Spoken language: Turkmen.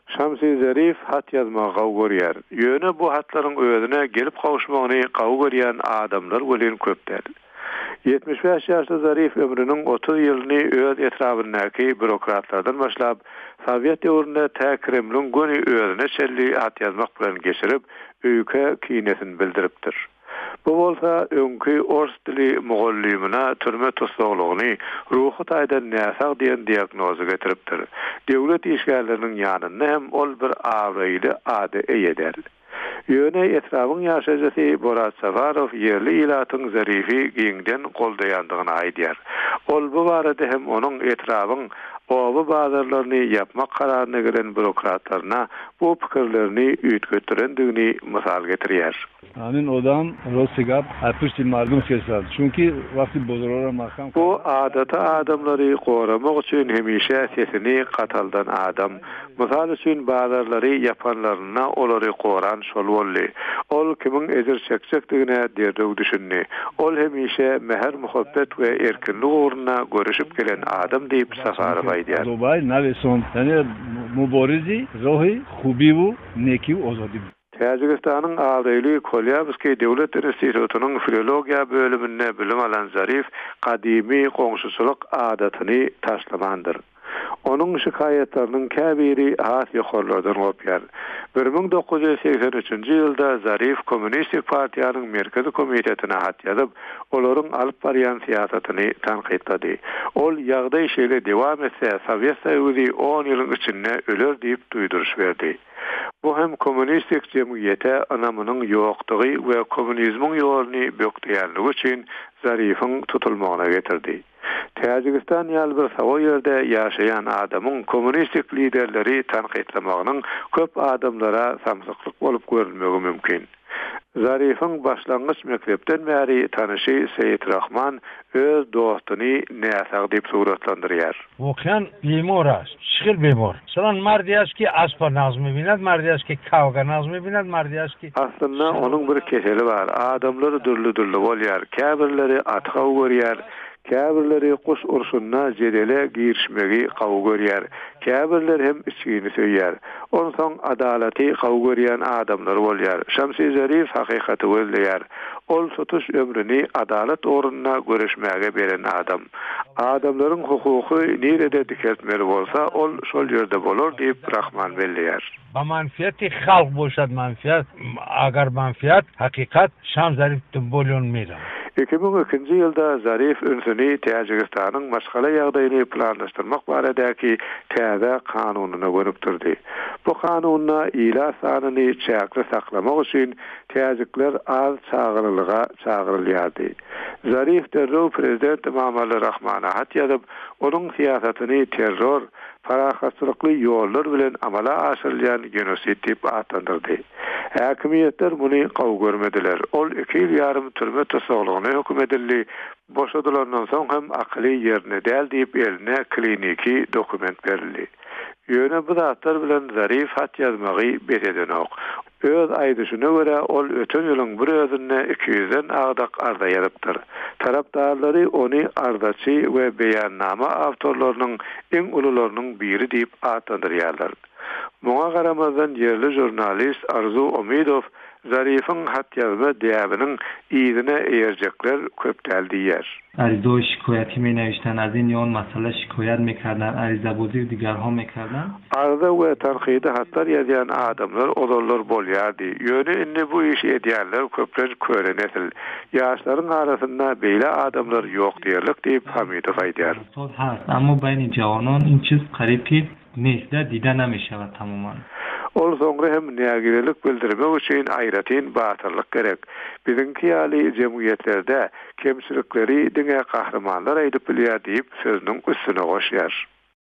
Şamsi Zarif hat yazmagy gawy görýär. Ýöne bu hatlaryň özüne gelip gawuşmagyny gawy görýän adamlar bilen köpdir. 75 ýaşly Zarif ömrüniň 30 ýylyny öz etrafyndaky bürokratlardan başlap Sovet döwründe tä Kremlin göni özüne çelli hat yazmak bilen geçirip öýke kinesini bildiripdir. Bu bolsa öňkü ors dili mugallymyna türme tosaglygyny ruhy taýdan näsag diýen diagnozy getiripdir. Döwlet işgärleriniň ýanynda hem ol bir awraýly ady eýeder. Ýöne etrafyň ýaşajysy Borat Safarow ýerli ilatyň Zarifi giňden goldaýandygyny aýdýar. Ol bu barada hem onuň etrafyň owy bazarlaryny yapmak kararyna gelen bürokratlaryna bu pikirlerini üýtgetirendigi mysal getirýär. Amin odam Rosigap apıştı mardum kesad. Çünkü vakti bozorora makam. Bu adata adamları korumak için hemişe sesini kataldan adam. Misal üçün bazarları yapanlarına olary koran şol bolly. Ol kimin ezir çekçekdigine derdew düşünni. Ol hemişe meher muhabbet we erkinlik uğruna görüşüp gelen adam diýip Safarow aýdýar. Zobay naveson. Yani mubarizi ruhi hubi bu neki ozadi. Tajikistan'ın Ağrıylı Kolyabski Devlet Enstitüsü'nün filologiya bölümünde bilim alan Zarif, kadimi komşusuluk adatyny taşlamandır. Onun şikayetlerinin käbiri has ýokarlardan gopýar. 1983-nji ýylda Zarif Kommunistik Partiýanyň Merkezi Komitetine hat ýazyp, olaryň alyp barýan siýasatyny tanqidlady. Ol ýagdaý şeýle dewam etse, Sowet Soýuzy 10 ýylyň içinde öler diýip duýduruş berdi. Bu hem kommunistik cemiyete anamının ýokdugy we kommunizmiň ýoluny bökdiýänligi üçin Zarifyň tutulmagyna getirdi. Tajikistan ýaly bir sawa ýerde ýaşaýan adamyň kommunistik liderleri tanqidlamagynyň köp adamlara samsyklyk bolup görülmegi mümkin. Zarifyň başlangyç mekdepden bäri tanyşy Seyit Rahman öz dostuny näsag diýip suratlandyrýar. Wokan bemor, şygyl bemor. Şolan mardiýaski aspa nazmy bilen, mardiýaski kavga nazmy bilen, mardiýaski. Aslynda onuň bir keseli bar. Adamlar dürli-dürli bolýar. Käbirleri atga görýär. Käbirleri kuş urşunna jedele girişmegi gawy görýär. Käbirler hem içgini söýýär. Onsoň adalaty gawy görýän adamlar bolýar. Şamsi Zarif hakykaty gözleýär. Ol tutuş ömrüni adalet orunna görüşmäge beren adam. Adamlaryň hukuky nerede diketmeli bolsa, ol şol ýerde bolar diýip Rahman belleýär. Ba manfiati halk boşad manfiat, agar manfiat hakikat Şam Zarif'den bolýanmaýar. 2002-nji ýylda Zarif önsüni Tajikistanyň maşgala ýagdaýyny planlaşdyrmak baradaky täze kanunyna görüpdirdi. Bu kanunyna ila sanyny çäkli saklamak üçin Tajikler az çağırlyga çağırylýardy. Zarif derrew prezident Emomali Rahmana hat ýazyp, onuň siýasatyny terror, parahatsızlıklı ýollar bilen amala aşyrylýan genosit diýip atandyrdy. Häkimiýetler muny gawy görmediler. Ol 2 ýyl ýarym türme tosaglygyny hökm edildi. Boşadylandan soň hem akly ýerine däl diýip eline kliniki dokument berildi. Ýöne bu zatlar bilen Zarif hat ýazmagy beredenok. Öz aýdyşyna görä ol öten ýylyň bir özüne 200-den agdak arda ýazypdyr. Tarapdarlary ony ardaçy we beýannama awtorlarynyň iň ulularynyň biri diýip atandyrýarlar. Muňa garamazdan ýerli jurnalist Arzu Omidow Zarif'in hat yazma diýabinin iyidine eýerjekler köpdäl diýer. Ariza şikayeti mi nevişten az in yon masala şikayet mekardan, ariza bozir digarha mekardan? Arda we tanqidi hatlar ýazýan adamlar olarlar bolýardy. Ýöne indi bu işi edýärler köpler körenesil. Ýaşlaryň arasynda beýle adamlar ýok diýerlik diýip Hamidow aýdýar. Amma beýni jawanon in çiz garypki nesde dida namyşawa tamaman. Ol soňra hem nägirelik bildirmek üçin aýratyn batyrlyk gerek. Biziňki ýaly jemgyýetlerde kemçilikleri diňe kahramanlar aýdyp bilýär diýip sözüniň üstüne goşýar.